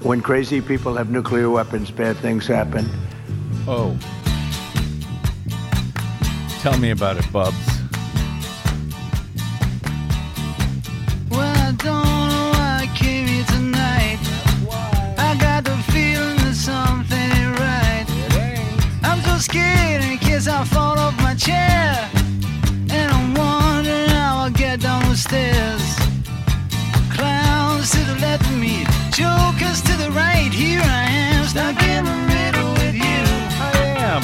When crazy people have nuclear weapons, bad things happen. Oh. Tell me about it, Bubs. Well, I don't know why I came here tonight. I got the feeling that something ain't right. I'm so scared in case I fall off my chair. And I'm wondering how I'll get down the stairs. Clowns to the left of me, jokers to the right. Here I am, stuck in the middle with you. I am.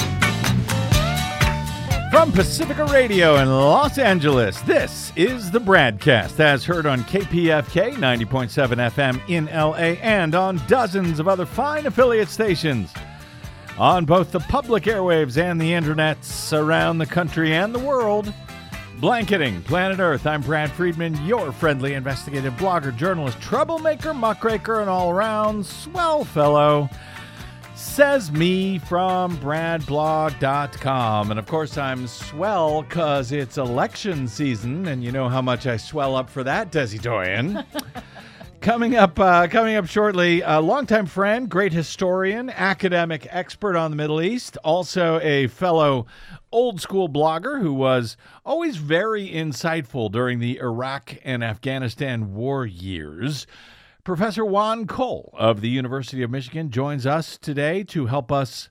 From Pacifica Radio in Los Angeles, this is the Bradcast, as heard on KPFK 90.7 FM in LA and on dozens of other fine affiliate stations on both the public airwaves and the internets around the country and the world. Blanketing planet Earth, I'm Brad Friedman, your friendly investigative blogger, journalist, troublemaker, muckraker, and all-around swell fellow. Says me from bradblog.com. And of course, I'm swell because it's election season, and you know how much I swell up for that, Desi Doyen. Coming up shortly, a longtime friend, great historian, academic expert on the Middle East, also a fellow old school blogger who was always very insightful during the Iraq and Afghanistan war years. Professor Juan Cole of the University of Michigan joins us today to help us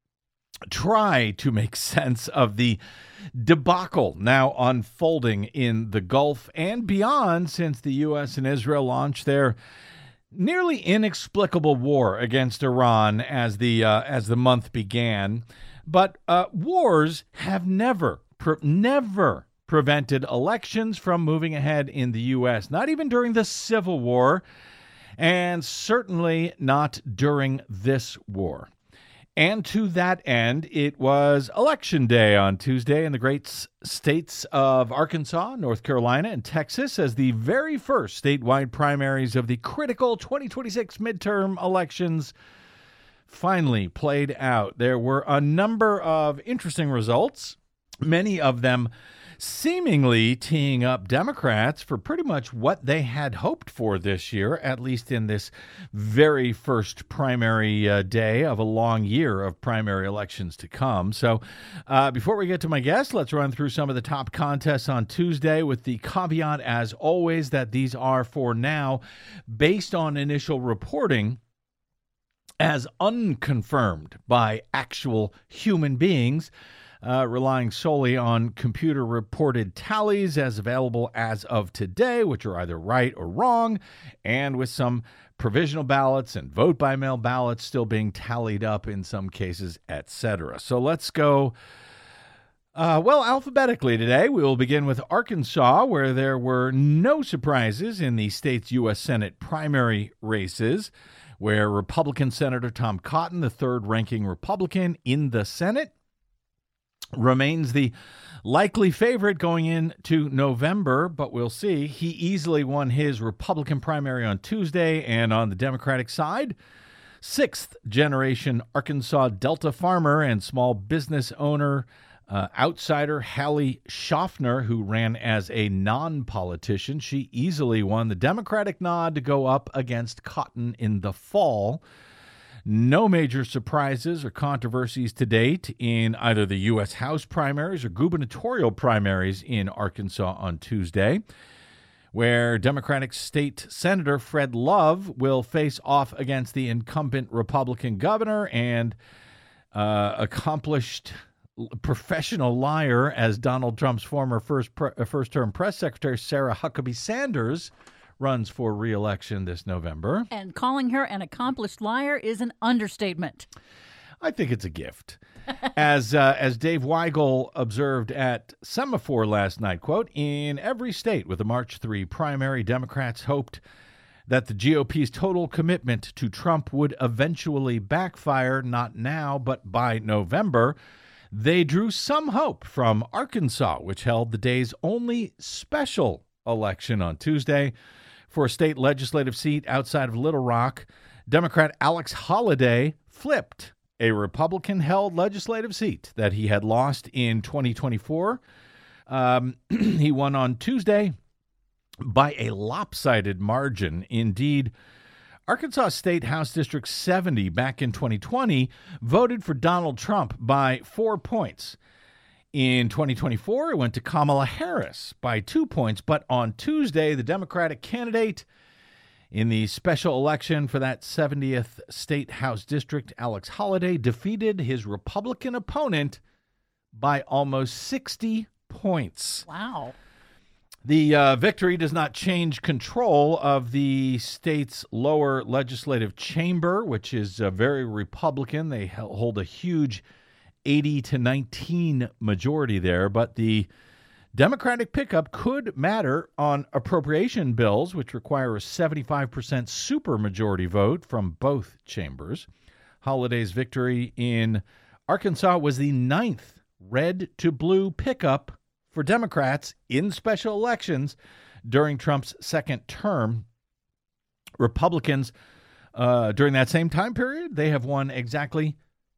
try to make sense of the debacle now unfolding in the Gulf and beyond since the U.S. and Israel launched their nearly inexplicable war against Iran as the month began. But wars have never prevented elections from moving ahead in the U.S., not even during the Civil War, and certainly not during this war. And to that end, it was Election Day on Tuesday in the great states of Arkansas, North Carolina, and Texas as the very first statewide primaries of the critical 2026 midterm elections finally played out. There were a number of interesting results, many of them seemingly teeing up Democrats for pretty much what they had hoped for this year, at least in this very first primary day of a long year of primary elections to come. So before we get to my guest, let's run through some of the top contests on Tuesday with the caveat, as always, that these are for now based on initial reporting as unconfirmed by actual human beings, relying solely on computer-reported tallies as available as of today, which are either right or wrong, and with some provisional ballots and vote-by-mail ballots still being tallied up in some cases, etc. So let's go, alphabetically today. We will begin with Arkansas, where there were no surprises in the state's U.S. Senate primary races, where Republican Senator Tom Cotton, the third-ranking Republican in the Senate, remains the likely favorite going into November, but we'll see. He easily won his Republican primary on Tuesday, and on the Democratic side, sixth-generation Arkansas Delta farmer and small business owner, outsider Hallie Schaffner, who ran as a non-politician. She easily won the Democratic nod to go up against Cotton in the fall. No major surprises or controversies to date in either the U.S. House primaries or gubernatorial primaries in Arkansas on Tuesday, where Democratic State Senator Fred Love will face off against the incumbent Republican governor and accomplished professional liar as Donald Trump's former first-term press secretary, Sarah Huckabee Sanders, runs for re-election this November. And calling her an accomplished liar is an understatement. I think it's a gift. As Dave Weigel observed at Semaphore last night, quote, in every state with a March 3 primary, Democrats hoped that the GOP's total commitment to Trump would eventually backfire, not now, but by November. They drew some hope from Arkansas, which held the day's only special election on Tuesday. For a state legislative seat outside of Little Rock, Democrat Alex Holliday flipped a Republican-held legislative seat that he had lost in 2024. He won on Tuesday by a lopsided margin. Indeed, Arkansas State House District 70 back in 2020 voted for Donald Trump by 4 points. In 2024, it went to Kamala Harris by 2 points. But on Tuesday, the Democratic candidate in the special election for that 70th State House District, Alex Holliday, defeated his Republican opponent by almost 60 points. Wow. The victory does not change control of the state's lower legislative chamber, which is very Republican. They hold a huge 80-19 majority there, but the Democratic pickup could matter on appropriation bills, which require a 75% supermajority vote from both chambers. Holliday's victory in Arkansas was the 9th red-to-blue pickup for Democrats in special elections during Trump's second term. Republicans, during that same time period, they have won exactly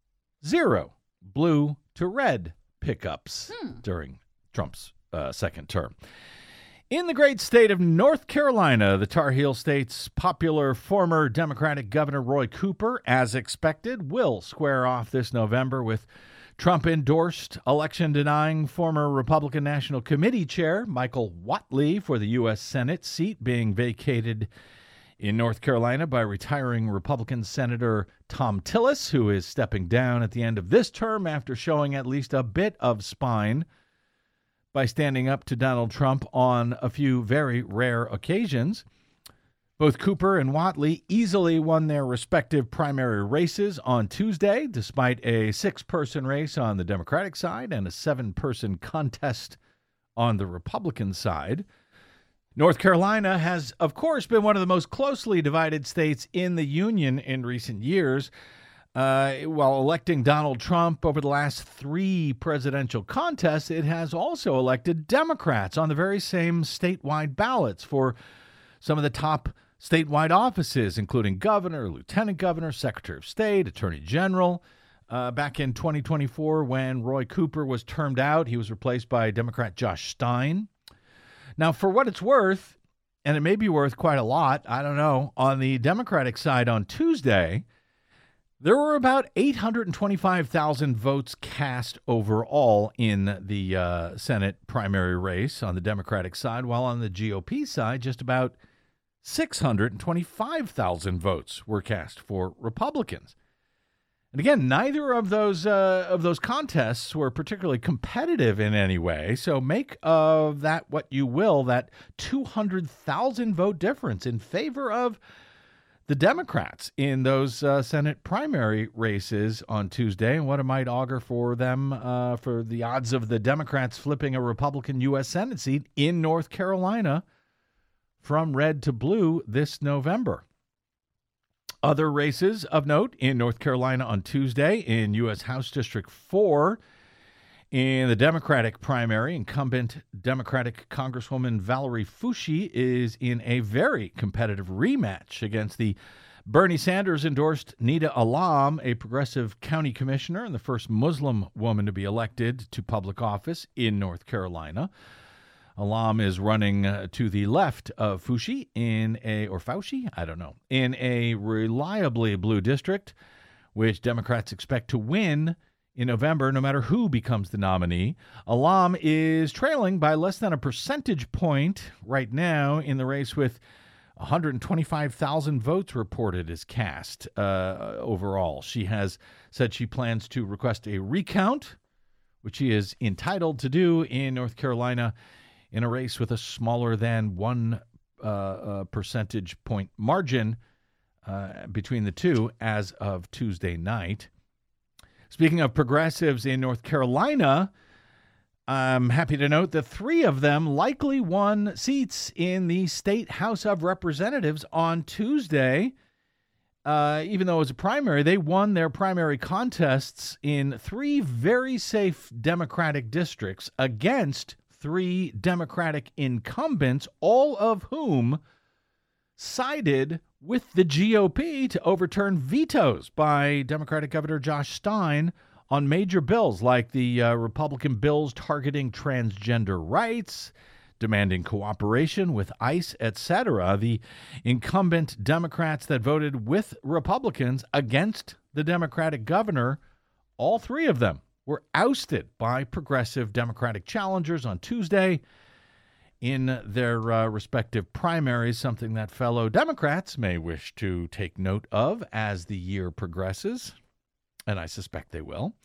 0 blue to red pickups during Trump's second term. In the great state of North Carolina, the Tar Heel State's popular former Democratic Governor Roy Cooper, as expected, will square off this November with Trump-endorsed election-denying former Republican National Committee Chair Michael Whatley for the U.S. Senate seat being vacated in North Carolina by retiring Republican Senator Tom Tillis, who is stepping down at the end of this term after showing at least a bit of spine by standing up to Donald Trump on a few very rare occasions. Both Cooper and Whatley easily won their respective primary races on Tuesday, despite a 6-person race on the Democratic side and a 7-person contest on the Republican side. North Carolina has, of course, been one of the most closely divided states in the Union in recent years. While electing Donald Trump over the last 3 presidential contests, it has also elected Democrats on the very same statewide ballots for some of the top statewide offices, including governor, lieutenant governor, secretary of state, attorney general. Back in 2024, when Roy Cooper was termed out, he was replaced by Democrat Josh Stein. Now, for what it's worth, and it may be worth quite a lot, I don't know, on the Democratic side on Tuesday, there were about 825,000 votes cast overall in the Senate primary race on the Democratic side, while on the GOP side, just about 625,000 votes were cast for Republicans. And again, neither of those contests were particularly competitive in any way. So make of that what you will, that 200,000 vote difference in favor of the Democrats in those Senate primary races on Tuesday, and what it might augur for them, for the odds of the Democrats flipping a Republican U.S. Senate seat in North Carolina from red to blue this November. Other races of note in North Carolina on Tuesday in U.S. House District 4. In the Democratic primary, incumbent Democratic Congresswoman Valerie Foushee is in a very competitive rematch against the Bernie Sanders-endorsed Nida Alam, a progressive county commissioner and the first Muslim woman to be elected to public office in North Carolina. Alam is running to the left of Foushee in a reliably blue district, which Democrats expect to win in November, no matter who becomes the nominee. Alam is trailing by less than a percentage point right now in the race, with 125,000 votes reported as cast overall. She has said she plans to request a recount, which she is entitled to do in North Carolina, in a race with a smaller than 1 percentage point margin between the two as of Tuesday night. Speaking of progressives in North Carolina, I'm happy to note that 3 of them likely won seats in the State House of Representatives on Tuesday. Even though it was a primary, they won their primary contests in 3 very safe Democratic districts against 3 Democratic incumbents, all of whom sided with the GOP to overturn vetoes by Democratic Governor Josh Stein on major bills like the Republican bills targeting transgender rights, demanding cooperation with ICE, etc. The incumbent Democrats that voted with Republicans against the Democratic governor, all three of them were ousted by progressive Democratic challengers on Tuesday in their respective primaries, something that fellow Democrats may wish to take note of as the year progresses, and I suspect they will.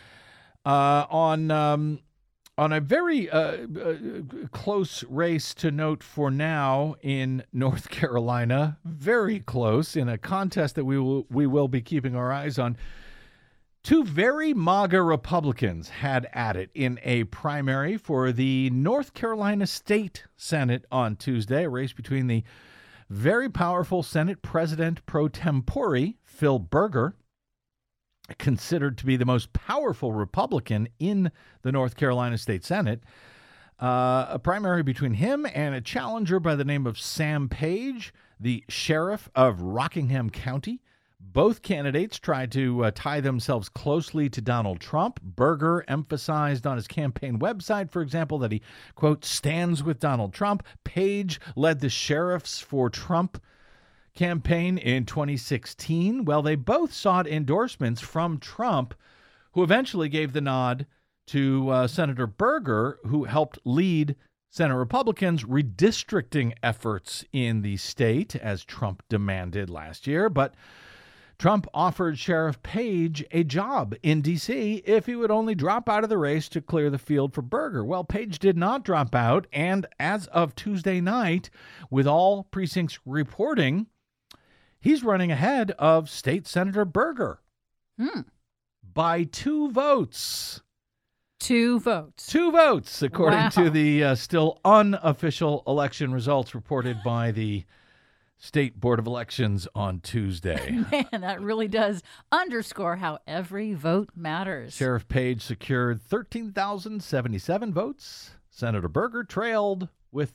On a very close race to note for now in North Carolina, very close, in a contest that we will be keeping our eyes on, two very MAGA Republicans had at it in a primary for the North Carolina State Senate on Tuesday, a race between the very powerful Senate President pro tempore, Phil Berger, considered to be the most powerful Republican in the North Carolina State Senate, a primary between him and a challenger by the name of Sam Page, the sheriff of Rockingham County. Both candidates tried to tie themselves closely to Donald Trump. Berger emphasized on his campaign website, for example, that he, quote, stands with Donald Trump. Page led the Sheriffs for Trump campaign in 2016. Well, they both sought endorsements from Trump, who eventually gave the nod to Senator Berger, who helped lead Senate Republicans' redistricting efforts in the state, as Trump demanded last year. But Trump offered Sheriff Page a job in D.C. if he would only drop out of the race to clear the field for Berger. Well, Page did not drop out, and as of Tuesday night, with all precincts reporting, he's running ahead of State Senator Berger by 2 votes. 2 votes. 2 votes, according to the still unofficial election results reported by the State Board of Elections on Tuesday. Man, that really does underscore how every vote matters. Sheriff Page secured 13,077 votes. Senator Berger trailed with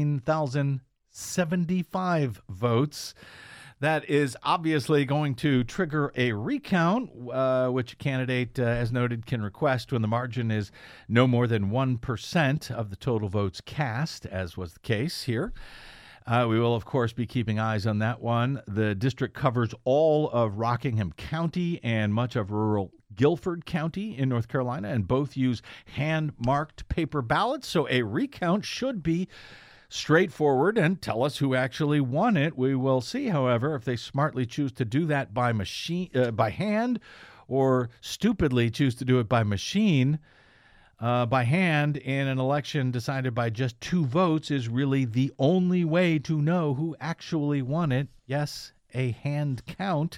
13,075 votes. That is obviously going to trigger a recount, which a candidate, as noted, can request when the margin is no more than 1% of the total votes cast, as was the case here. We will, of course, be keeping eyes on that one. The district covers all of Rockingham County and much of rural Guilford County in North Carolina, and both use hand-marked paper ballots, so a recount should be straightforward and tell us who actually won it. We will see, however, if they smartly choose to do that by hand, or stupidly choose to do it by machine. By hand in an election decided by just 2 votes is really the only way to know who actually won it. Yes, a hand count.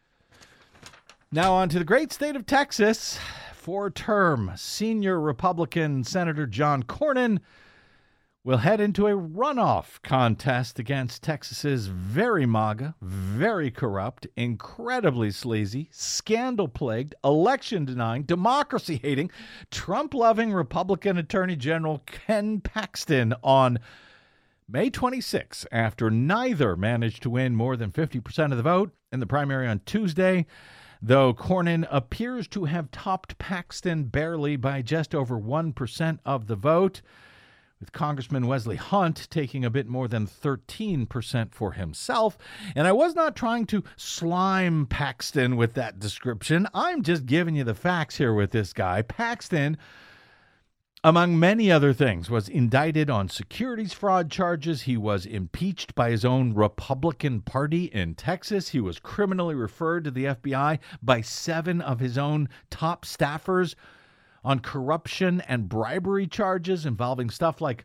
Now on to the great state of Texas. 4-term senior Republican Senator John Cornyn will head into a runoff contest against Texas's very MAGA, very corrupt, incredibly sleazy, scandal-plagued, election-denying, democracy-hating, Trump-loving Republican Attorney General Ken Paxton on May 26, after neither managed to win more than 50% of the vote in the primary on Tuesday, though Cornyn appears to have topped Paxton barely by just over 1% of the vote, with Congressman Wesley Hunt taking a bit more than 13% for himself. And I was not trying to slime Paxton with that description. I'm just giving you the facts here with this guy. Paxton, among many other things, was indicted on securities fraud charges. He was impeached by his own Republican Party in Texas. He was criminally referred to the FBI by 7 of his own top staffers on corruption and bribery charges involving stuff like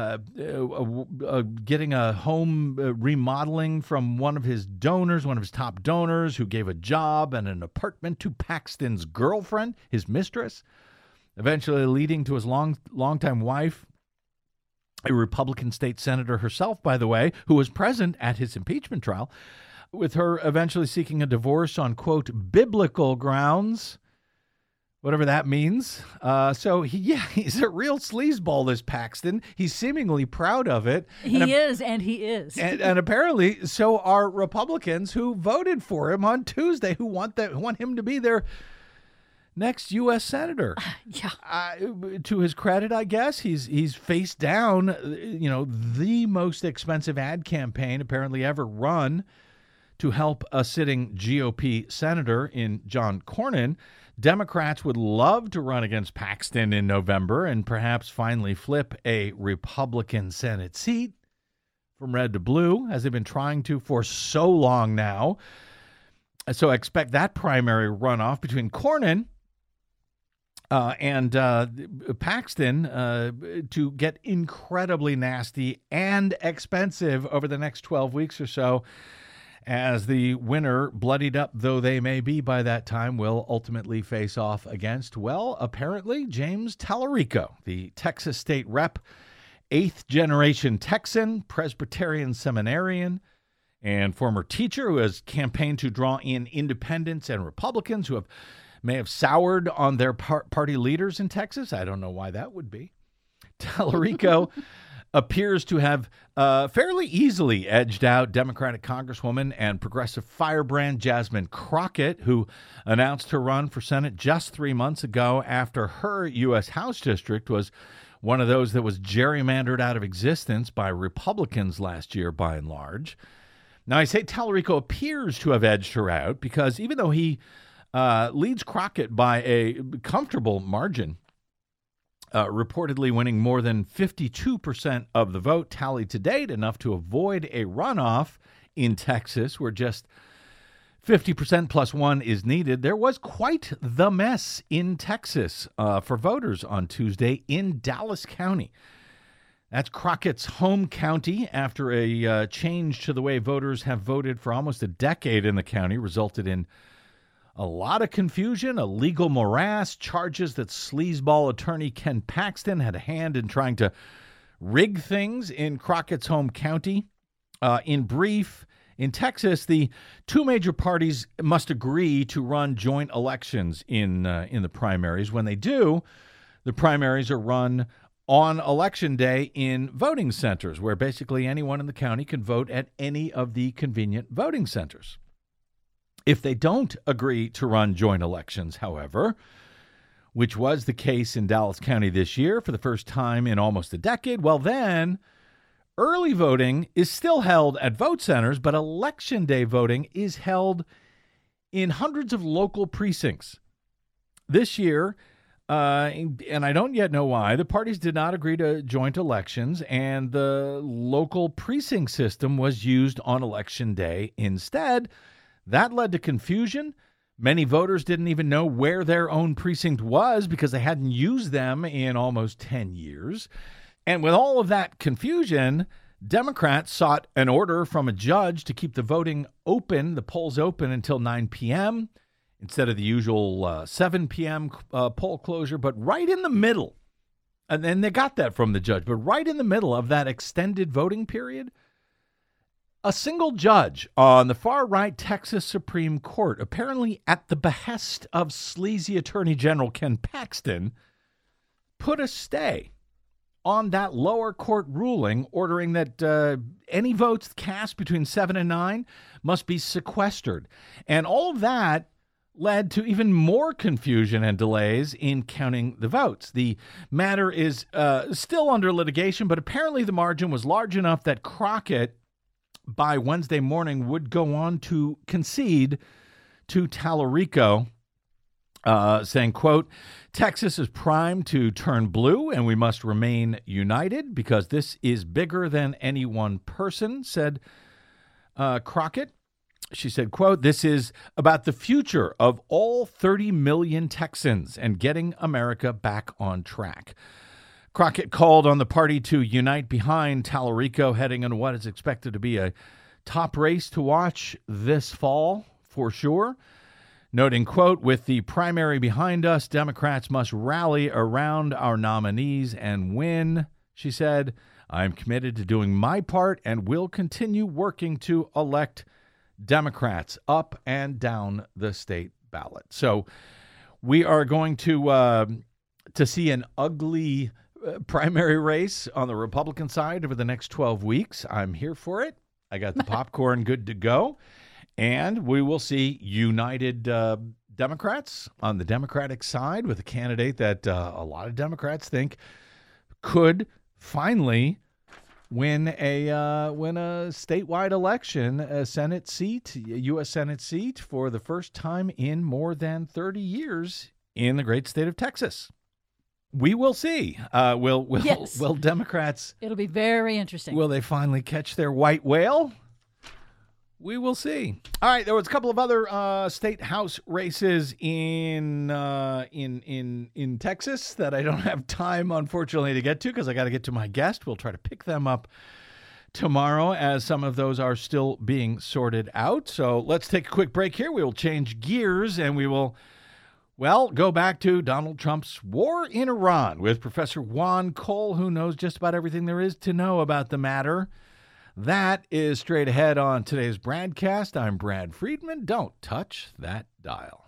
getting a home remodeling from one of his donors, one of his top donors, who gave a job and an apartment to Paxton's girlfriend, his mistress, eventually leading to his longtime wife, a Republican state senator herself, by the way, who was present at his impeachment trial, with her eventually seeking a divorce on, quote, biblical grounds, whatever that means. He's a real sleazeball, this Paxton. He's seemingly proud of it. He is. And apparently so are Republicans who voted for him on Tuesday, who want him to be their next U.S. senator. Yeah. To his credit, I guess, he's faced down, the most expensive ad campaign apparently ever run to help a sitting GOP senator in John Cornyn. Democrats would love to run against Paxton in November and perhaps finally flip a Republican Senate seat from red to blue, as they've been trying to for so long now. So expect that primary runoff between Cornyn and Paxton to get incredibly nasty and expensive over the next 12 weeks or so, as the winner, bloodied up though they may be by that time, will ultimately face off against, well, apparently James Tallarico, the Texas state rep, 8th-generation Texan, Presbyterian seminarian, and former teacher who has campaigned to draw in independents and Republicans who may have soured on their party leaders in Texas. I don't know why that would be. Tallarico appears to have fairly easily edged out Democratic Congresswoman and progressive firebrand Jasmine Crockett, who announced her run for Senate just 3 months ago after her U.S. House district was one of those that was gerrymandered out of existence by Republicans last year, by and large. Now, I say Tallarico appears to have edged her out because even though he leads Crockett by a comfortable margin, reportedly winning more than 52% of the vote tallied to date, enough to avoid a runoff in Texas where just 50% plus one is needed. There was quite the mess in Texas for voters on Tuesday in Dallas County. That's Crockett's home county after a change to the way voters have voted for almost a decade in the county resulted in a lot of confusion, a legal morass, charges that sleazeball attorney Ken Paxton had a hand in trying to rig things in Crockett's home county. In brief, in Texas, the two major parties must agree to run joint elections in the primaries. When they do, the primaries are run on Election Day in voting centers, where basically anyone in the county can vote at any of the convenient voting centers. If they don't agree to run joint elections, however, which was the case in Dallas County this year for the first time in almost a decade, well then, early voting is still held at vote centers, but Election Day voting is held in hundreds of local precincts. This year, and I don't yet know why, the parties did not agree to joint elections, and the local precinct system was used on Election Day instead. That led to confusion. Many voters didn't even know where their own precinct was because they hadn't used them in almost 10 years. And with all of that confusion, Democrats sought an order from a judge to keep the voting open, the polls open until 9 p.m. instead of the usual 7 p.m. Poll closure, but right in the middle. And then they got that from the judge, but right in the middle of that extended voting period, a single judge on the far-right Texas Supreme Court, apparently at the behest of sleazy Attorney General Ken Paxton, put a stay on that lower court ruling ordering that any votes cast between 7 and 9 must be sequestered. And all of that led to even more confusion and delays in counting the votes. The matter is still under litigation, but apparently the margin was large enough that Crockett, by Wednesday morning, would go on to concede to Tallarico, saying, quote, "Texas is primed to turn blue and we must remain united because this is bigger than any one person," said Crockett. She said, quote, "This is about the future of all 30 million Texans and getting America back on track." Crockett called on the party to unite behind Tallarico heading into what is expected to be a top race to watch this fall, for sure. Noting, quote, "With the primary behind us, Democrats must rally around our nominees and win," she said. "I am committed to doing my part and will continue working to elect Democrats up and down the state ballot." So we are going to see an ugly primary race on the Republican side over the next 12 weeks. I'm here for it. I got the popcorn good to go. And we will see united Democrats on the Democratic side with a candidate that a lot of Democrats think could finally win a statewide election, a Senate seat, a U.S. Senate seat, for the first time in more than 30 years in the great state of Texas. We will see. Will Democrats? It'll be very interesting. Will they finally catch their white whale? We will see. All right, there was a couple of other state house races in Texas that I don't have time, unfortunately, to get to because I got to get to my guest. We'll try to pick them up tomorrow as some of those are still being sorted out. So let's take a quick break here. We will change gears and we will, go back to Donald Trump's war in Iran with Professor Juan Cole, who knows just about everything there is to know about the matter. That is straight ahead on today's BradCast. I'm Brad Friedman. Don't touch that dial.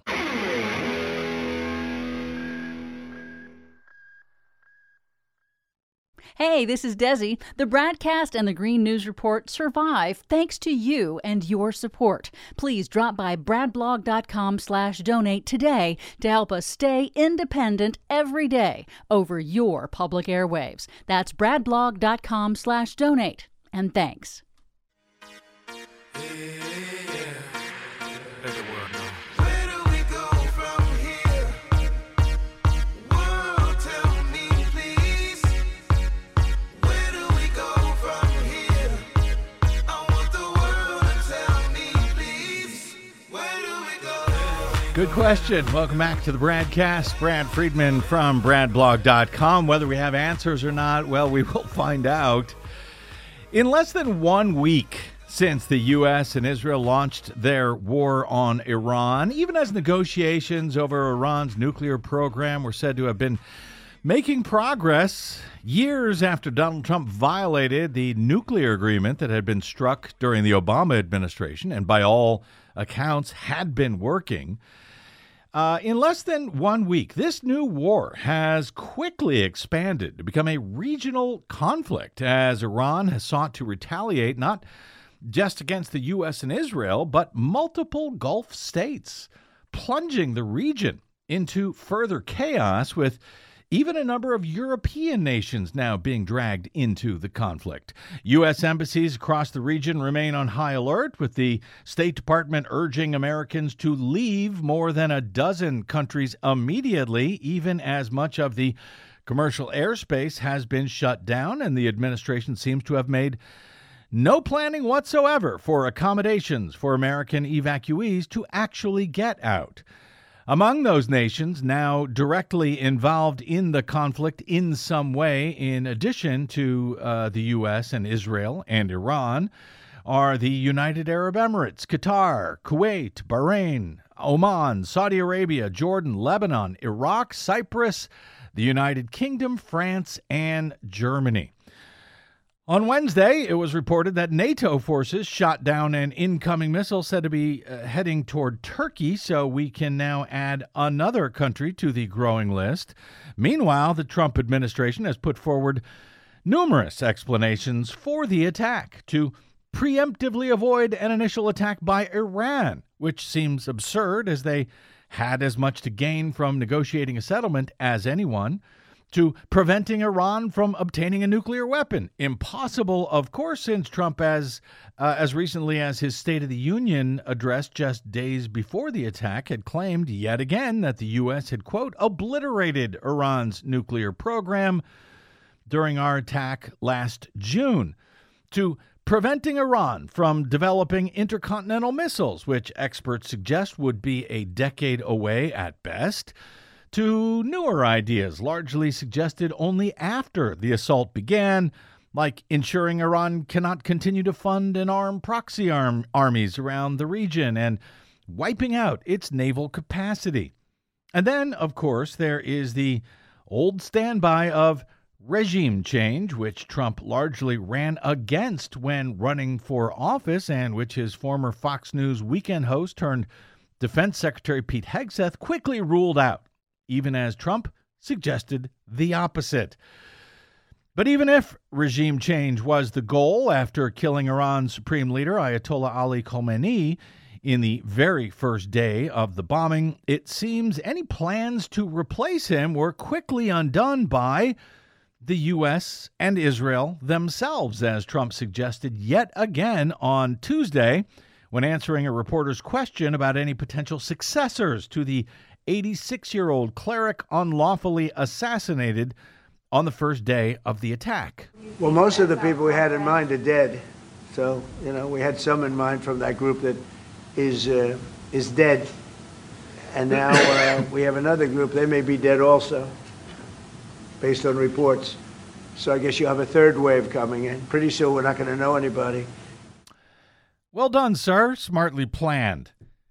Hey, this is Desi. The BradCast and the Green News Report survive thanks to you and your support. Please drop by bradblog.com/donate today to help us stay independent every day over your public airwaves. That's bradblog.com/donate. And thanks. Good question. Welcome back to the BradCast. Brad Friedman from bradblog.com. Whether we have answers or not, well, we will find out. In less than 1 week since the U.S. and Israel launched their war on Iran, even as negotiations over Iran's nuclear program were said to have been making progress, years after Donald Trump violated the nuclear agreement that had been struck during the Obama administration and by all accounts had been working, in less than 1 week, this new war has quickly expanded to become a regional conflict as Iran has sought to retaliate not just against the U.S. and Israel, but multiple Gulf states, plunging the region into further chaos with even a number of European nations now being dragged into the conflict. U.S. embassies across the region remain on high alert, with the State Department urging Americans to leave more than a dozen countries immediately, even as much of the commercial airspace has been shut down, and the administration seems to have made no planning whatsoever for accommodations for American evacuees to actually get out. Among those nations now directly involved in the conflict in some way, in addition to the U.S. and Israel and Iran, are the United Arab Emirates, Qatar, Kuwait, Bahrain, Oman, Saudi Arabia, Jordan, Lebanon, Iraq, Cyprus, the United Kingdom, France, and Germany. On Wednesday, it was reported that NATO forces shot down an incoming missile said to be heading toward Turkey, so we can now add another country to the growing list. Meanwhile, the Trump administration has put forward numerous explanations for the attack to preemptively avoid an initial attack by Iran, which seems absurd as they had as much to gain from negotiating a settlement as anyone, to preventing Iran from obtaining a nuclear weapon. Impossible, of course, since Trump, as recently as his State of the Union address just days before the attack, had claimed yet again that the U.S. had, quote, obliterated Iran's nuclear program during our attack last June, to preventing Iran from developing intercontinental missiles, which experts suggest would be a decade away at best, to newer ideas largely suggested only after the assault began, like ensuring Iran cannot continue to fund and arm proxy armies around the region and wiping out its naval capacity. And then, of course, there is the old standby of regime change, which Trump largely ran against when running for office and which his former Fox News weekend host turned Defense Secretary Pete Hegseth quickly ruled out, even as Trump suggested the opposite. But even if regime change was the goal after killing Iran's supreme leader, Ayatollah Ali Khamenei, In the very first day of the bombing, it seems any plans to replace him were quickly undone by the U.S. and Israel themselves, as Trump suggested yet again on Tuesday when answering a reporter's question about any potential successors to the 86-year-old cleric unlawfully assassinated on the first day of the attack. Well, most of the people we had in mind are dead. So, we had some in mind from that group that is dead. And now we have another group. They may be dead also, based on reports. So I guess you have a third wave coming in. Pretty soon we're not going to know anybody. Well done, sir. Smartly planned.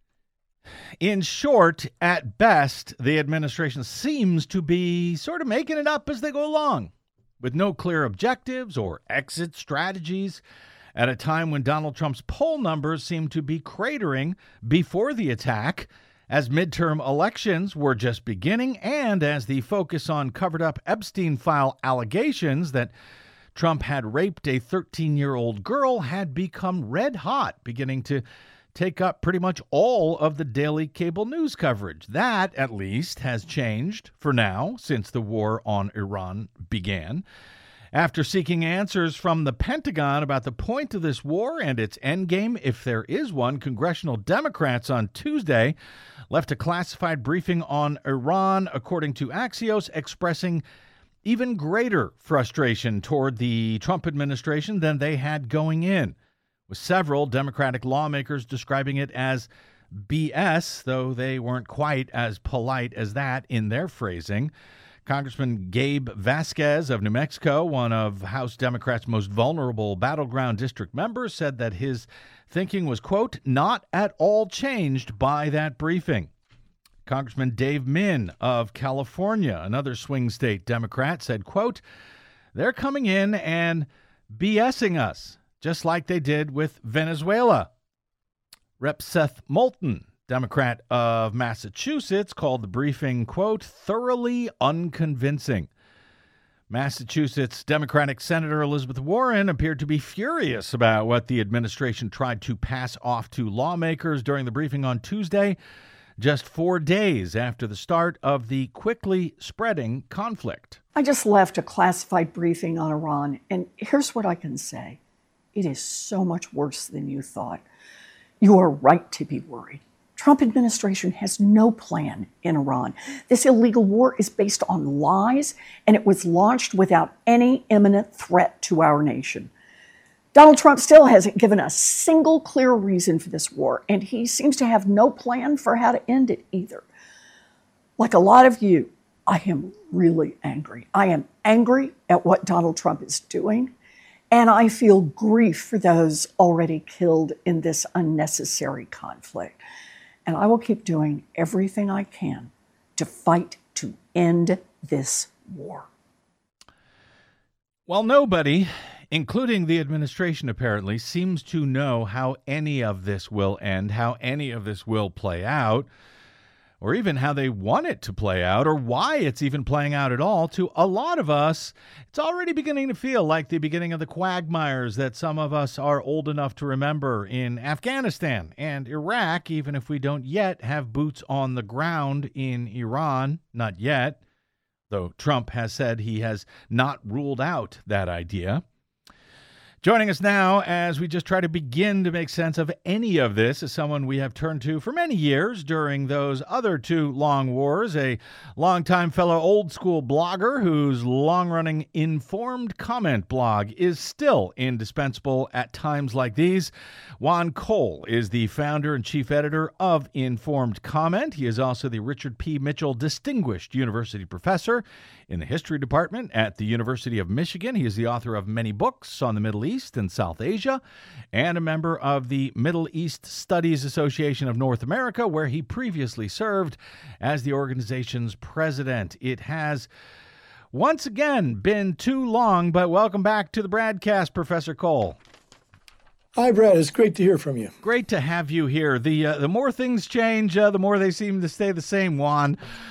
In short, at best, the administration seems to be sort of making it up as they go along, with no clear objectives or exit strategies, at a time when Donald Trump's poll numbers seem to be cratering before the attack, as midterm elections were just beginning, and as the focus on covered-up Epstein file allegations that Trump had raped a 13-year-old girl had become red hot, beginning to take up pretty much all of the daily cable news coverage. That, at least, has changed for now since the war on Iran began. After seeking answers from the Pentagon about the point of this war and its endgame, if there is one, congressional Democrats on Tuesday left a classified briefing on Iran, according to Axios, expressing even greater frustration toward the Trump administration than they had going in, with several Democratic lawmakers describing it as BS, though they weren't quite as polite as that in their phrasing. Congressman Gabe Vasquez of New Mexico, one of House Democrats' most vulnerable battleground district members, said that his thinking was, quote, not at all changed by that briefing. Congressman Dave Min of California, another swing state Democrat, said, quote, they're coming in and BSing us, just like they did with Venezuela. Rep. Seth Moulton, Democrat of Massachusetts, called the briefing, quote, thoroughly unconvincing. Massachusetts Democratic Senator Elizabeth Warren appeared to be furious about what the administration tried to pass off to lawmakers during the briefing on Tuesday, just 4 days after the start of the quickly spreading conflict. I just left a classified briefing on Iran, and here's what I can say. It is so much worse than you thought. You are right to be worried. Trump administration has no plan in Iran. This illegal war is based on lies, and it was launched without any imminent threat to our nation. Donald Trump still hasn't given a single clear reason for this war, and he seems to have no plan for how to end it either. Like a lot of you, I am really angry. I am angry at what Donald Trump is doing, and I feel grief for those already killed in this unnecessary conflict. And I will keep doing everything I can to fight to end this war. Well, nobody, including the administration apparently, seems to know how any of this will end, how any of this will play out, or even how they want it to play out, or why it's even playing out at all. To a lot of us, it's already beginning to feel like the beginning of the quagmires that some of us are old enough to remember in Afghanistan and Iraq, even if we don't yet have boots on the ground in Iran, not yet, though Trump has said he has not ruled out that idea. Joining us now as we just try to begin to make sense of any of this is someone we have turned to for many years during those other two long wars, a longtime fellow old school blogger whose long-running Informed Comment blog is still indispensable at times like these. Juan Cole is the founder and chief editor of Informed Comment. He is also the Richard P. Mitchell Distinguished University Professor in the History Department at the University of Michigan. He is the author of many books on the Middle East and South Asia, and a member of the Middle East Studies Association of North America, where he previously served as the organization's president. It has once again been too long, but welcome back to the Bradcast, Professor Cole. Hi, Brad. It's great to hear from you. Great to have you here. The more things change, the more they seem to stay the same, Juan.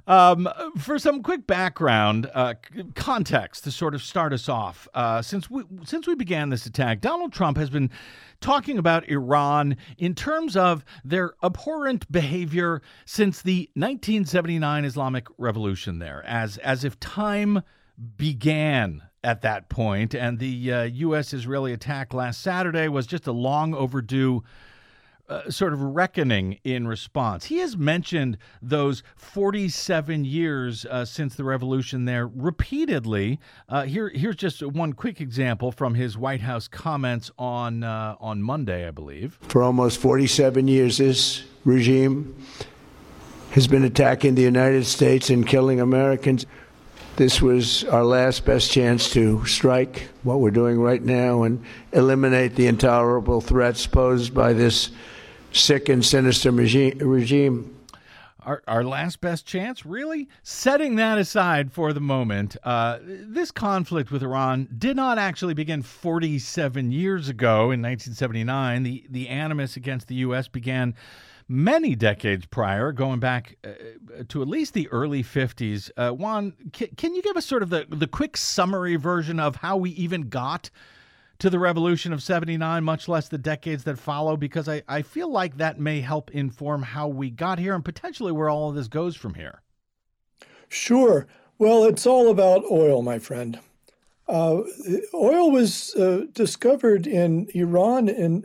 For some quick background, context to sort of start us off, since we began this attack, Donald Trump has been talking about Iran in terms of their abhorrent behavior since the 1979 Islamic Revolution there, as if time began at that point, and the U.S.-Israeli attack last Saturday was just a long overdue sort of reckoning in response. He has mentioned those 47 years since the revolution there repeatedly. Here's just one quick example from his White House comments on Monday, I believe. For almost 47 years, this regime has been attacking the United States and killing Americans. This was our last best chance to strike what we're doing right now and eliminate the intolerable threats posed by this sick and sinister regime. Our last best chance? Really? Setting that aside for the moment, this conflict with Iran did not actually begin 47 years ago in 1979. The animus against the U.S. began many decades prior, going back to at least the early 50s. Juan, can you give us sort of the quick summary version of how we even got to the revolution of 79, much less the decades that follow? Because I feel like that may help inform how we got here and potentially where all of this goes from here. Sure. Well, it's all about oil, my friend. Oil was discovered in Iran in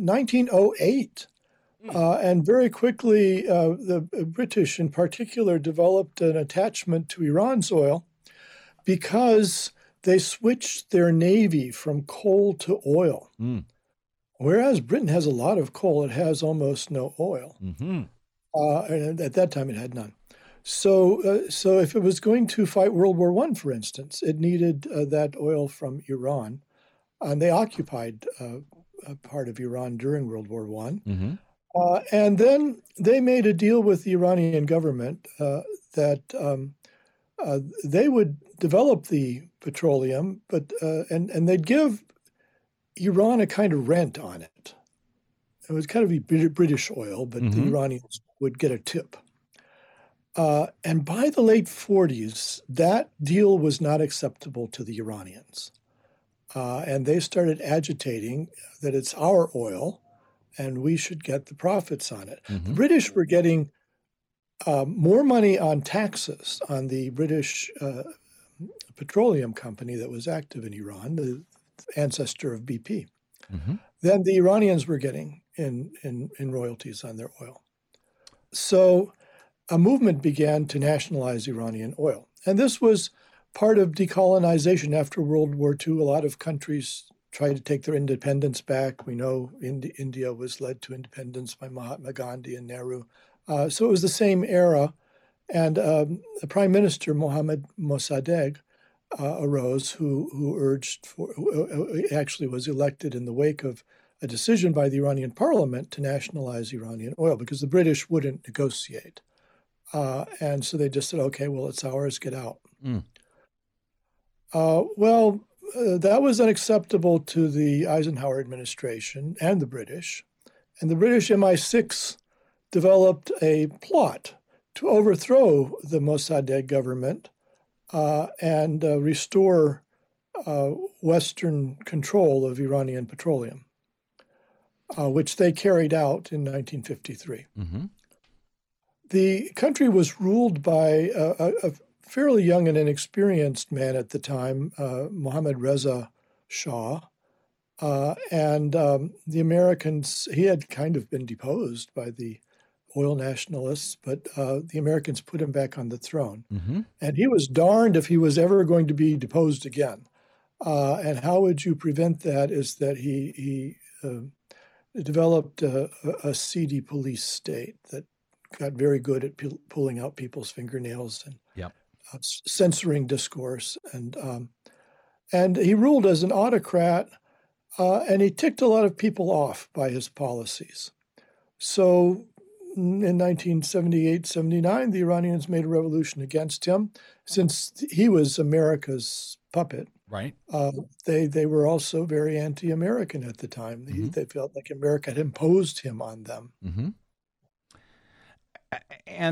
1908. And very quickly, the British in particular developed an attachment to Iran's oil because they switched their navy from coal to oil. Whereas Britain has a lot of coal, it has almost no oil. And at that time, it had none. So if it was going to fight World War I, for instance, it needed that oil from Iran. And they occupied a part of Iran during World War I. And then they made a deal with the Iranian government that they would develop the petroleum, but and they'd give Iran a kind of rent on it. It was kind of a British oil, but the Iranians would get a tip. And by the late 40s, that deal was not acceptable to the Iranians. And they started agitating that it's our oil and we should get the profits on it. The British were getting more money on taxes on the British petroleum company that was active in Iran, the ancestor of BP, than the Iranians were getting in royalties on their oil. So a movement began to nationalize Iranian oil. And this was part of decolonization after World War II. A lot of countries tried to take their independence back. We know India was led to independence by Mahatma Gandhi and Nehru. So it was the same era. And the Prime Minister, Mohammad Mossadegh, arose, who urged who actually was elected in the wake of a decision by the Iranian parliament to nationalize Iranian oil because the British wouldn't negotiate. And so they just said, okay, well, it's ours, get out. That was unacceptable to the Eisenhower administration and the British. And the British MI6 developed a plot to overthrow the Mossadegh government and restore Western control of Iranian petroleum, which they carried out in 1953. The country was ruled by a fairly young and inexperienced man at the time, Mohammad Reza Shah. And the Americans, he had kind of been deposed by the oil nationalists, but the Americans put him back on the throne. And he was darned if he was ever going to be deposed again. And how would you prevent that is that he developed a seedy police state that got very good at pulling out people's fingernails and censoring discourse. And he ruled as an autocrat, and he ticked a lot of people off by his policies. So in 1978-79, the Iranians made a revolution against him. Since he was America's puppet, right? They were also very anti-American at the time. They felt like America had imposed him on them. And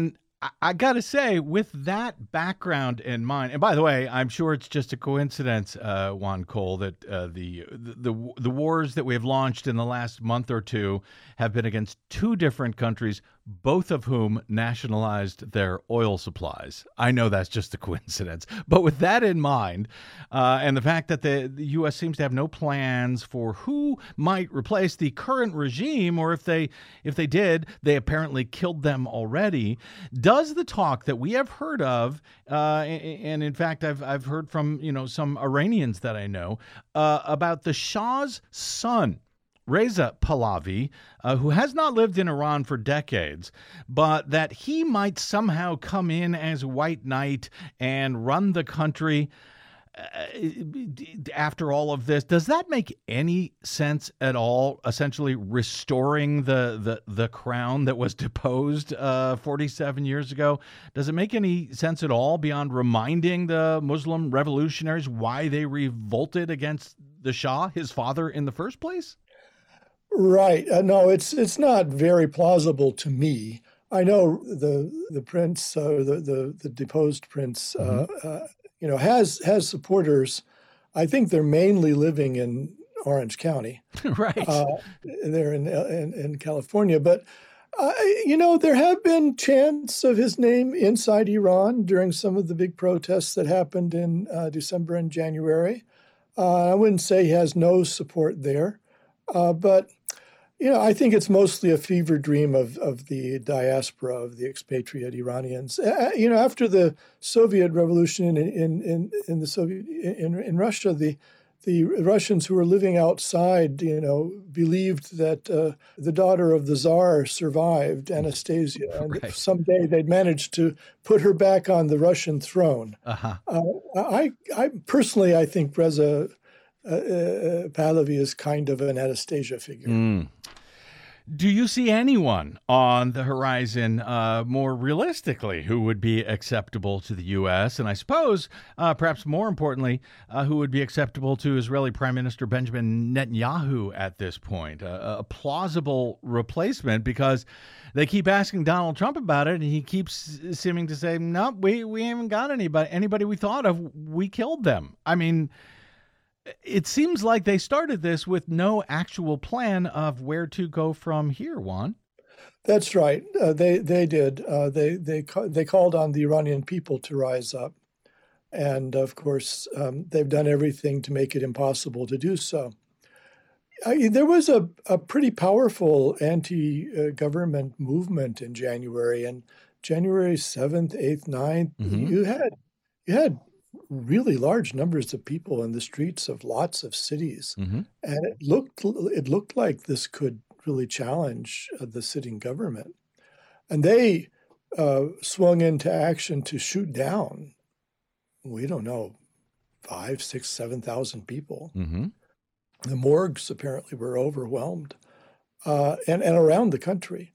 I got to say, with that background in mind, and by the way, I'm sure it's just a coincidence, Juan Cole, that the wars that we have launched in the last month or two have been against two different countries, both of whom nationalized their oil supplies. I know that's just a coincidence, but with that in mind, and the fact that the U.S. seems to have no plans for who might replace the current regime, or if they did, they apparently killed them already. Does the talk that we have heard of, and in fact I've heard from some Iranians that I know about the Shah's son, Reza Pahlavi, who has not lived in Iran for decades, but that he might somehow come in as white knight and run the country after all of this. Does that make any sense at all? Essentially restoring the crown that was deposed 47 years ago. Does it make any sense at all beyond reminding the Muslim revolutionaries why they revolted against the Shah, his father, in the first place? Right. No, it's not very plausible to me. I know the prince, the deposed prince, has supporters. I think they're mainly living in Orange County, right? They're in California, but there have been chants of his name inside Iran during some of the big protests that happened in December and January. I wouldn't say he has no support there, but I think it's mostly a fever dream of the diaspora, of the expatriate Iranians. After the Soviet Revolution in Russia, the Russians who were living outside, believed that the daughter of the Tsar survived, Anastasia, and right. Someday they'd manage to put her back on the Russian throne. Uh-huh. I personally think Reza Pahlavi is kind of an Anastasia figure. Mm. Do you see anyone on the horizon more realistically who would be acceptable to the U.S. and I suppose perhaps more importantly who would be acceptable to Israeli Prime Minister Benjamin Netanyahu at this point? A plausible replacement, because they keep asking Donald Trump about it and he keeps seeming to say, no, we haven't got anybody we thought of. We killed them. I mean, it seems like they started this with no actual plan of where to go from here, Juan. That's right. They did. They called on the Iranian people to rise up. And of course, they've done everything to make it impossible to do so. There was a pretty powerful anti-government movement in January. And January 7th, 8th, 9th, mm-hmm. you had really large numbers of people in the streets of lots of cities. Mm-hmm. And it looked like this could really challenge the sitting government. And they swung into action to shoot down, we don't know, 5,000, 6,000, 7,000 people. Mm-hmm. The morgues apparently were overwhelmed, and around the country.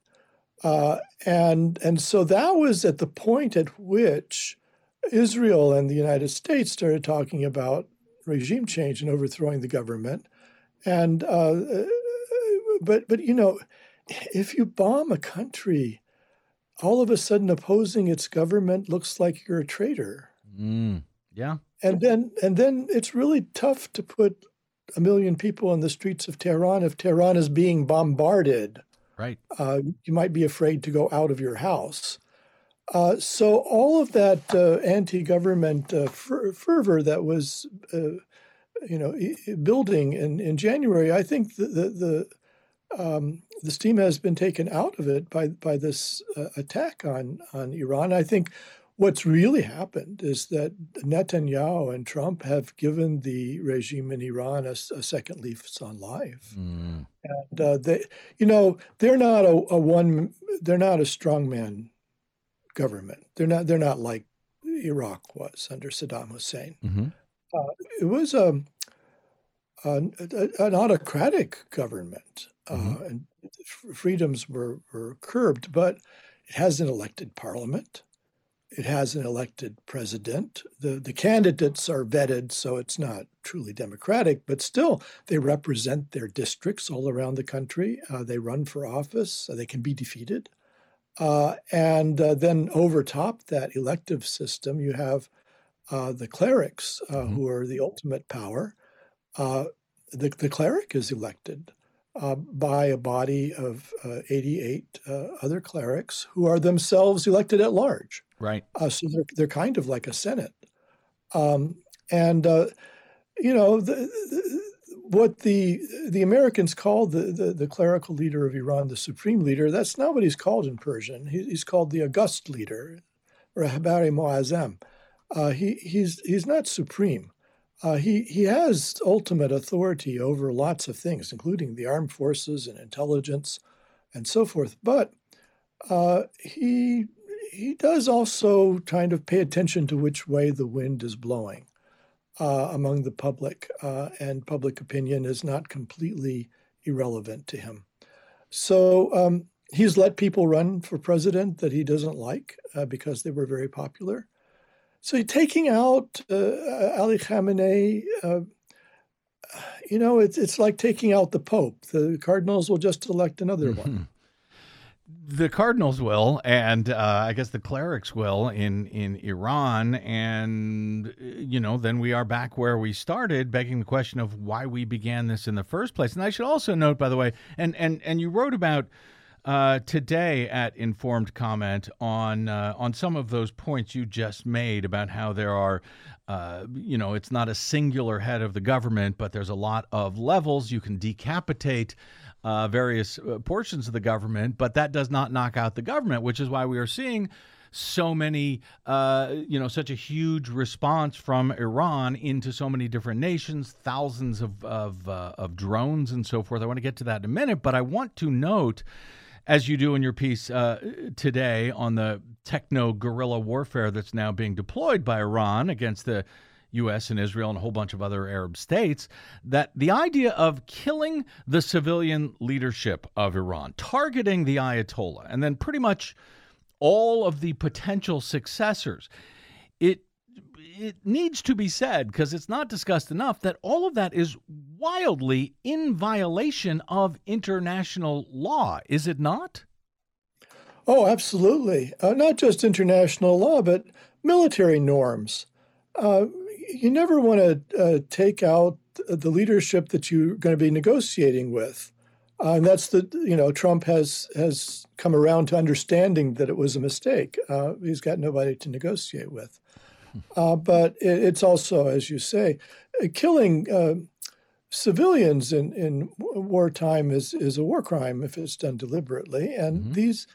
And so that was at the point at which Israel and the United States started talking about regime change and overthrowing the government. And but if you bomb a country, all of a sudden opposing its government looks like you're a traitor. Yeah. And then it's really tough to put 1 million people in the streets of Tehran if Tehran is being bombarded. Right. You might be afraid to go out of your house. So all of that anti-government fervor that was, building in January, I think the steam has been taken out of it by this attack on Iran. I think what's really happened is that Netanyahu and Trump have given the regime in Iran a second lease on life. Mm. And they're not they're not a strongman government. They're not like Iraq was under Saddam Hussein. Mm-hmm. It was an autocratic government, mm-hmm. And freedoms were curbed, but it has an elected parliament. It has an elected president. The candidates are vetted, so it's not truly democratic, but still they represent their districts all around the country. They run for office. They can be defeated. And then overtop that elective system, you have the clerics, who are the ultimate power. The cleric is elected by a body of 88 other clerics who are themselves elected at large. Right. So they're kind of like a senate. And what the Americans call the clerical leader of Iran, the supreme leader, that's not what he's called in Persian. He's called the august leader, Rahbari Muazzam. He's not supreme. He has ultimate authority over lots of things, including the armed forces and intelligence and so forth. But he does also kind of pay attention to which way the wind is blowing among the public, and public opinion is not completely irrelevant to him. So he's let people run for president that he doesn't like because they were very popular. So taking out Ali Khamenei, it's like taking out the Pope. The cardinals will just elect another one. The cardinals will, and I guess the clerics will in Iran, and then we are back where we started, begging the question of why we began this in the first place. And I should also note, by the way, and you wrote about today at Informed Comment on some of those points you just made about how there are, it's not a singular head of the government, but there's a lot of levels. You can decapitate various portions of the government, but that does not knock out the government, which is why we are seeing so many, such a huge response from Iran into so many different nations, thousands of drones and so forth. I want to get to that in a minute, but I want to note, as you do in your piece today on the techno-guerrilla warfare that's now being deployed by Iran against the U.S. and Israel and a whole bunch of other Arab states, that the idea of killing the civilian leadership of Iran, targeting the Ayatollah, and then pretty much all of the potential successors, it needs to be said, because it's not discussed enough, that all of that is wildly in violation of international law, is it not? Oh, absolutely. Not just international law, but military norms. You never want to take out the leadership that you're going to be negotiating with. And that's Trump has come around to understanding that it was a mistake. He's got nobody to negotiate with. But it's also, as you say, killing civilians in wartime is a war crime if it's done deliberately. And these,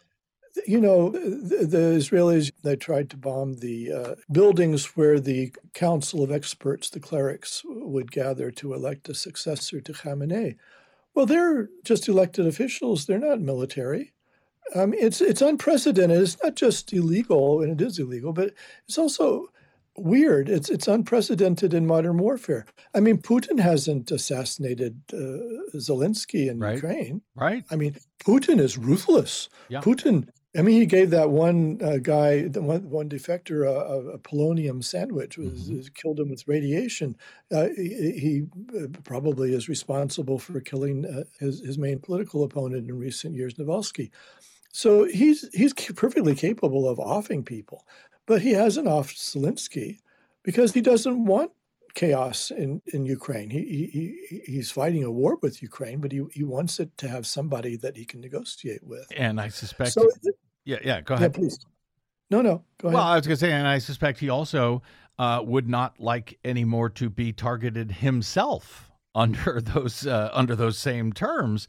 the Israelis, they tried to bomb the buildings where the council of experts, the clerics, would gather to elect a successor to Khamenei. Well, they're just elected officials. They're not military. It's unprecedented. It's not just illegal, and it is illegal, but it's also weird. It's unprecedented in modern warfare. I mean, Putin hasn't assassinated Zelensky in Ukraine. Right. I mean, Putin is ruthless. Yeah. Putin, he gave that one guy, one defector, a polonium sandwich, killed him with radiation. He probably is responsible for killing his main political opponent in recent years, Navalny. So he's perfectly capable of offing people. But he hasn't offed Zelensky because he doesn't want chaos in Ukraine. He's fighting a war with Ukraine, but he wants it to have somebody that he can negotiate with. And I suspect... So, go ahead. Yeah, please. No, go ahead. Well, I was going to say, and I suspect he also would not like anymore to be targeted himself under those same terms.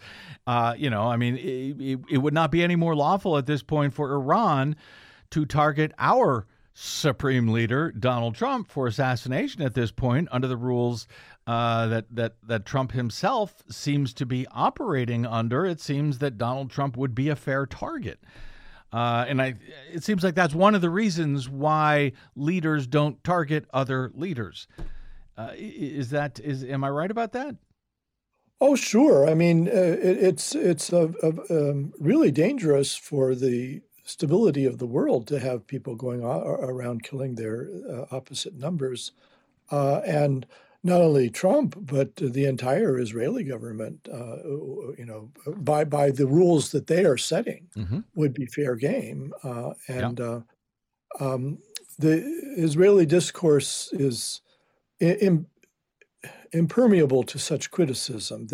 It would not be any more lawful at this point for Iran to target our supreme leader, Donald Trump, for assassination at this point under the rules that Trump himself seems to be operating under. It seems that Donald Trump would be a fair target. It seems like that's one of the reasons why leaders don't target other leaders. Am I right about that? Oh, sure. I mean, it's really dangerous for the stability of the world to have people going around killing their opposite numbers. And not only Trump, but the entire Israeli government, by the rules that they are setting, would be fair game. The Israeli discourse is impermeable to such criticism.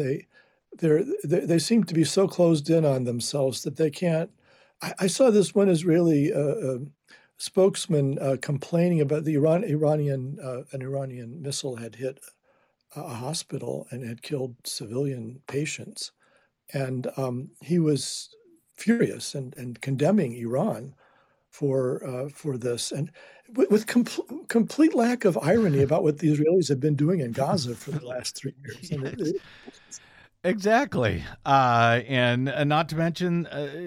They seem to be so closed in on themselves that they can't. I saw this one Israeli spokesman complaining about an Iranian missile had hit a hospital and had killed civilian patients, and he was furious and condemning Iran for this, and with complete lack of irony about what the Israelis have been doing in Gaza for the last 3 years. Yes. Exactly, and not to mention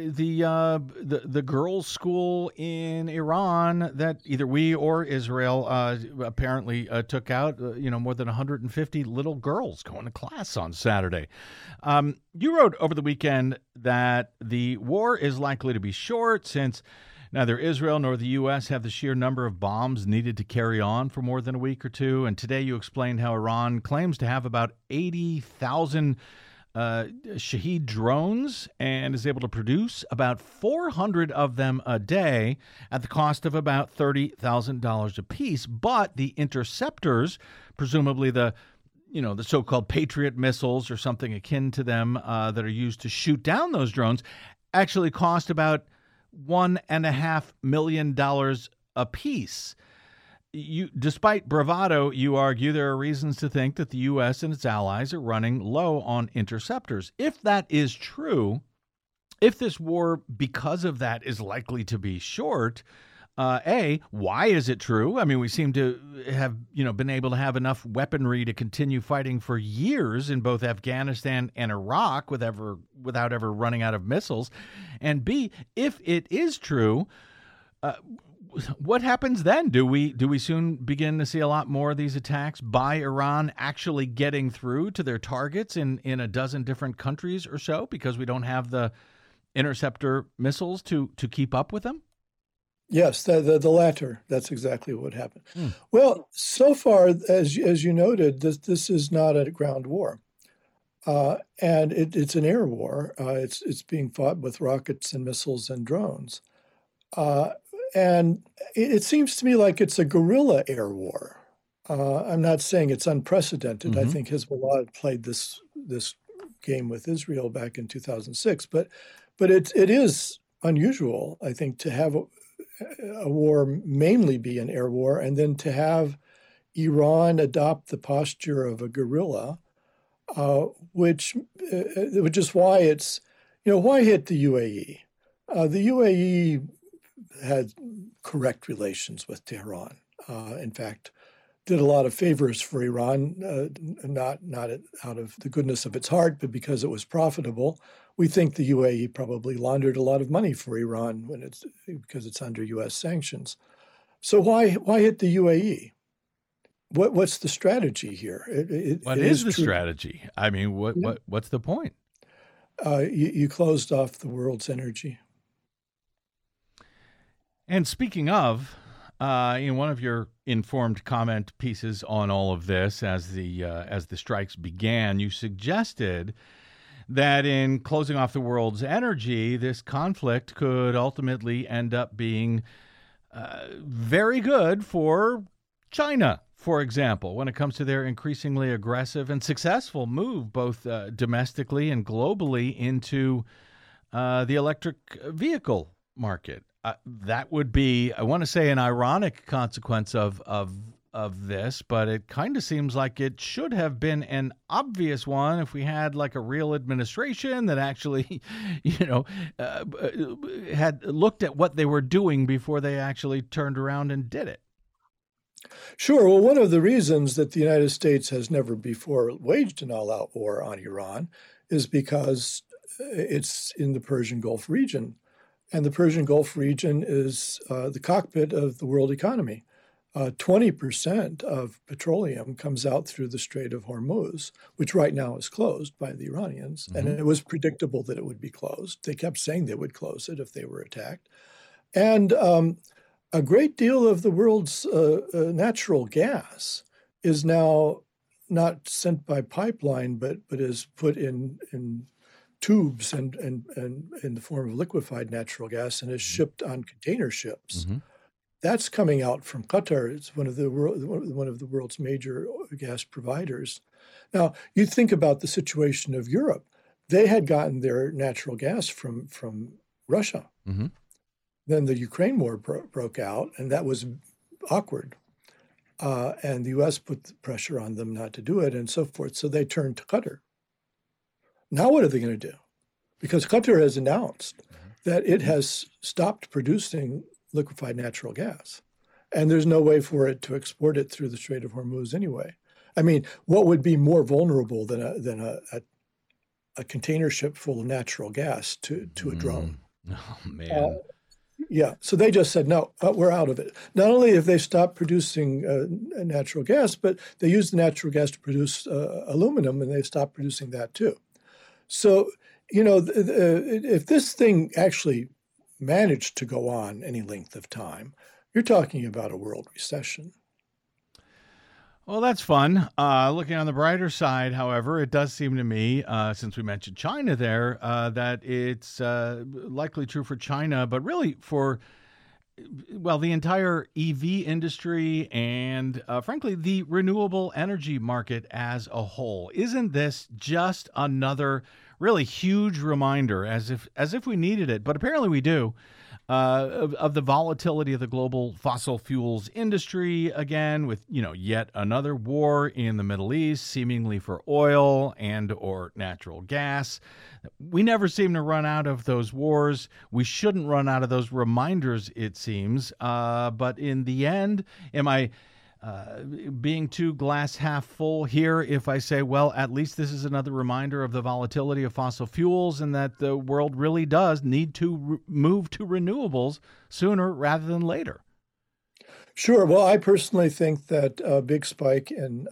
the girls' school in Iran that either we or Israel apparently took out. More than 150 little girls going to class on Saturday. You wrote over the weekend that the war is likely to be short since neither Israel nor the U.S. have the sheer number of bombs needed to carry on for more than a week or two. And today you explained how Iran claims to have about 80,000 Shahed drones and is able to produce about 400 of them a day at the cost of about $30,000 a piece. But the interceptors, presumably the so-called Patriot missiles or something akin to them that are used to shoot down those drones, actually cost about $1.5 million a piece. Despite bravado, you argue there are reasons to think that the U.S. and its allies are running low on interceptors. If that is true, if this war, because of that, is likely to be short, why is it true? I mean, we seem to have, been able to have enough weaponry to continue fighting for years in both Afghanistan and Iraq without ever running out of missiles. And B, if it is true, what happens then? Do we soon begin to see a lot more of these attacks by Iran actually getting through to their targets in a dozen different countries or so because we don't have the interceptor missiles to keep up with them? Yes, the latter. That's exactly what happened. Well, so far, as you noted, this is not a ground war, and it's an air war. It's being fought with rockets and missiles and drones, and it seems to me like it's a guerrilla air war. I'm not saying it's unprecedented. I think Hezbollah played this game with Israel back in 2006, but it is unusual, I think, to have a war mainly be an air war, and then to have Iran adopt the posture of a guerrilla, which is why it's, why hit the UAE? The UAE had correct relations with Tehran. In fact, did a lot of favors for Iran, not out of the goodness of its heart, but because it was profitable. We think the UAE probably laundered a lot of money for Iran because it's under U.S. sanctions. So why hit the UAE? What's the strategy here? What is the strategy? I mean, what's the point? You closed off the world's energy. And speaking of, in one of your informed comment pieces on all of this, as the strikes began, you suggested that in closing off the world's energy, this conflict could ultimately end up being very good for China, for example, when it comes to their increasingly aggressive and successful move, both domestically and globally, into the electric vehicle market. That would be, I want to say, an ironic consequence of this, but it kind of seems like it should have been an obvious one if we had like a real administration that actually, had looked at what they were doing before they actually turned around and did it. Sure. Well, one of the reasons that the United States has never before waged an all-out war on Iran is because it's in the Persian Gulf region. And the Persian Gulf region is the cockpit of the world economy. 20% of petroleum comes out through the Strait of Hormuz, which right now is closed by the Iranians. And it was predictable that it would be closed. They kept saying they would close it if they were attacked. And a great deal of the world's natural gas is now not sent by pipeline, but is put in tubes and in the form of liquefied natural gas and is shipped on container ships. That's coming out from Qatar. It's one of the world's major gas providers. Now, you think about the situation of Europe. They had gotten their natural gas from Russia. Then the Ukraine war broke out, and that was awkward. And the U.S. put the pressure on them not to do it and so forth. So they turned to Qatar. Now what are they going to do? Because Qatar has announced that it has stopped producing liquefied natural gas. And there's no way for it to export it through the Strait of Hormuz anyway. I mean, what would be more vulnerable than a container ship full of natural gas to a drone? Oh, man. Yeah, so they just said, no, we're out of it. Not only have they stopped producing natural gas, but they use the natural gas to produce aluminum, and they've stopped producing that too. So, if this thing actually managed to go on any length of time, you're talking about a world recession. Well, that's fun. Looking on the brighter side, however, it does seem to me, since we mentioned China there, that it's likely true for China, but really for, the entire EV industry and, frankly, the renewable energy market as a whole. Isn't this just another really huge reminder, as if we needed it, but apparently we do, of the volatility of the global fossil fuels industry, again, with, yet another war in the Middle East, seemingly for oil and or natural gas. We never seem to run out of those wars. We shouldn't run out of those reminders, it seems. But in the end, am I being too glass half full here if I say, well, at least this is another reminder of the volatility of fossil fuels and that the world really does need to move to renewables sooner rather than later? Sure. Well, I personally think that a big spike in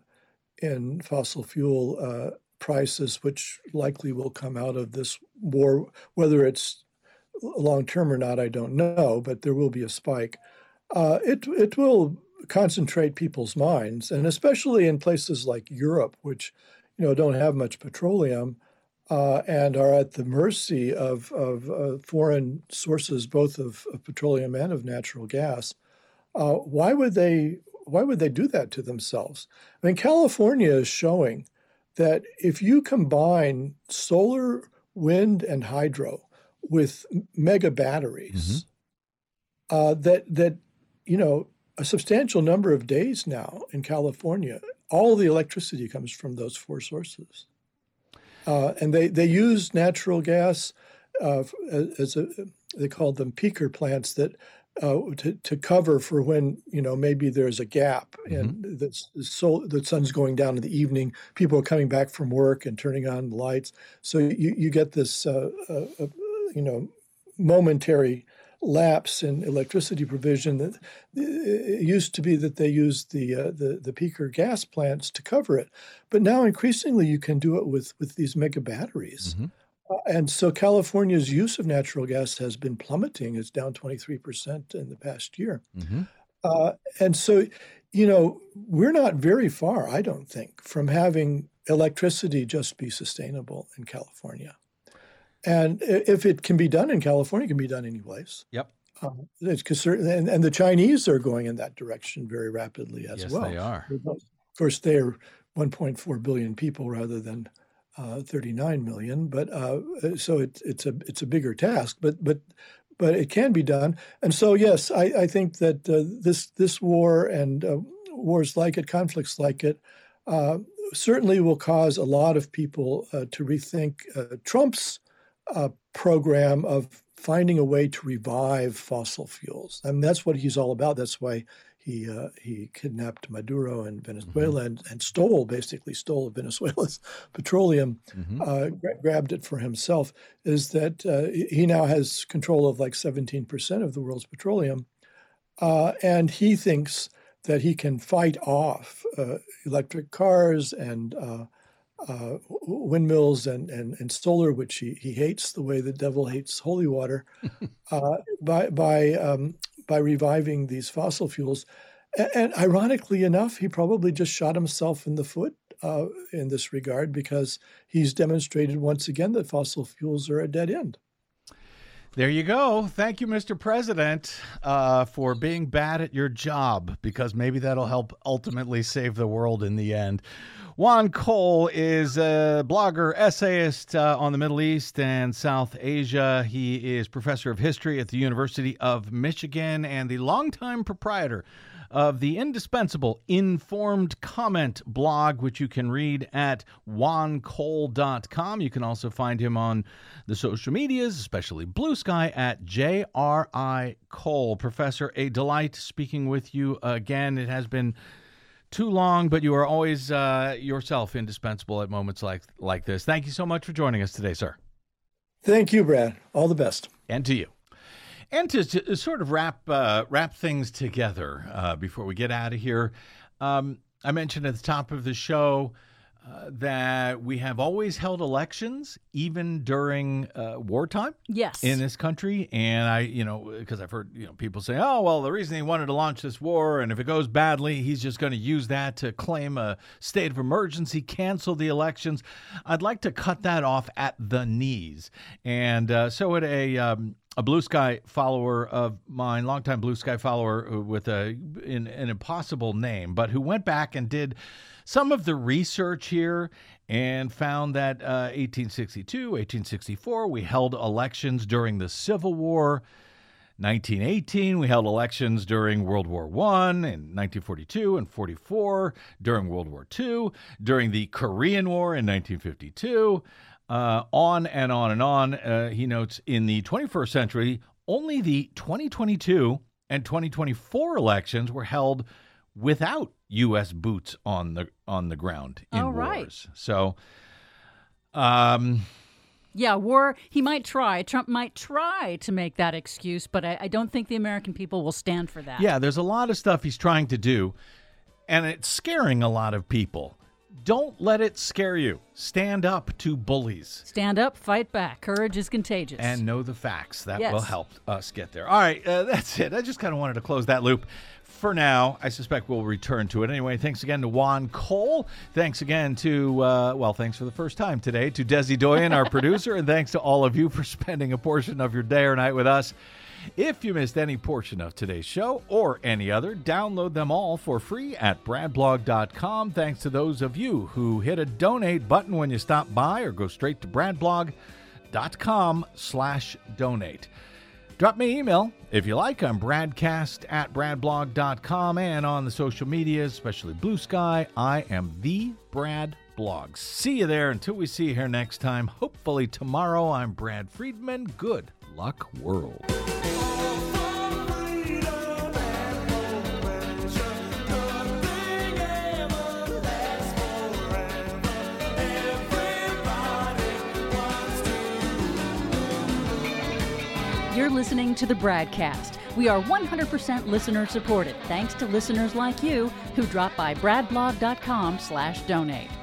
fossil fuel prices, which likely will come out of this war, whether it's long term or not, I don't know, but there will be a spike. It will concentrate people's minds, and especially in places like Europe, which don't have much petroleum and are at the mercy of foreign sources, both of petroleum and of natural gas. Why would they do that to themselves? I mean, California is showing that if you combine solar, wind, and hydro with mega batteries, that a substantial number of days now in California, all the electricity comes from those four sources. And they use natural gas they call them peaker plants that to cover for when, maybe there's a gap and the sun's going down in the evening, people are coming back from work and turning on the lights. So you get this, momentary lapse in electricity provision. That it used to be that they used the peaker gas plants to cover it, but now increasingly you can do it with these mega batteries. And so California's use of natural gas has been plummeting. It's down 23% in the past year. And so, we're not very far, I don't think, from having electricity just be sustainable in California. And if it can be done in California, it can be done any place. Yep. And the Chinese are going in that direction very rapidly as well. Yes, they are. Of course, they're 1.4 billion people rather than 39 million. But so it's a bigger task. But it can be done. And so yes, I think that this war and wars like it, conflicts like it, certainly will cause a lot of people to rethink Trump's program of finding a way to revive fossil fuels. I mean, that's what he's all about. That's why he kidnapped Maduro in Venezuela and basically stole Venezuela's petroleum, grabbed it for himself, is that he now has control of like 17% of the world's petroleum. And he thinks that he can fight off electric cars and windmills and solar, which he hates the way the devil hates holy water, by reviving these fossil fuels. And ironically enough, he probably just shot himself in the foot in this regard, because he's demonstrated once again that fossil fuels are a dead end. There you go. Thank you, Mr. President, for being bad at your job, because maybe that'll help ultimately save the world in the end. Juan Cole is a blogger, essayist on the Middle East and South Asia. He is professor of history at the University of Michigan and the longtime proprietor of the indispensable Informed Comment blog, which you can read at juancole.com. You can also find him on the social medias, especially Blue Sky, at JRI Cole. Professor, a delight speaking with you again. It has been too long, but you are always yourself indispensable at moments like this. Thank you so much for joining us today, sir. Thank you, Brad. All the best. And to you. And to sort of wrap things together before we get out of here, I mentioned at the top of the show that we have always held elections, even during wartime. Yes. In this country. And because I've heard, people say, oh, well, the reason he wanted to launch this war, and if it goes badly, he's just going to use that to claim a state of emergency, cancel the elections. I'd like to cut that off at the knees. And so at a Blue Sky follower of mine, longtime Blue Sky follower with an impossible name, but who went back and did some of the research here and found that 1862, 1864, we held elections during the Civil War. 1918, we held elections during World War I, in 1942 and 44, during World War II, during the Korean War in 1952, on and on and on. He notes, in the 21st century, only the 2022 and 2024 elections were held without U.S. boots on the ground in wars. Right. So, war, Trump might try to make that excuse, but I don't think the American people will stand for that. Yeah, there's a lot of stuff he's trying to do, and it's scaring a lot of people. Don't let it scare you. Stand up to bullies. Stand up, fight back. Courage is contagious. And know the facts. That Yes. will help us get there. All right, that's it. I just kind of wanted to close that loop. For now, I suspect we'll return to it. Anyway, thanks again to Juan Cole. Thanks again to, thanks for the first time today, to Desi Doyen, our producer. And thanks to all of you for spending a portion of your day or night with us. If you missed any portion of today's show or any other, download them all for free at bradblog.com. Thanks to those of you who hit a donate button when you stop by, or go straight to bradblog.com/donate. Drop me an email if you like. I'm bradcast@bradblog.com, and on the social media, especially Blue Sky, I am the Brad Blog. See you there. Until we see you here next time, hopefully tomorrow, I'm Brad Friedman. Good luck, world. You're listening to the Bradcast. We are 100% listener supported, thanks to listeners like you who drop by bradblog.com/donate.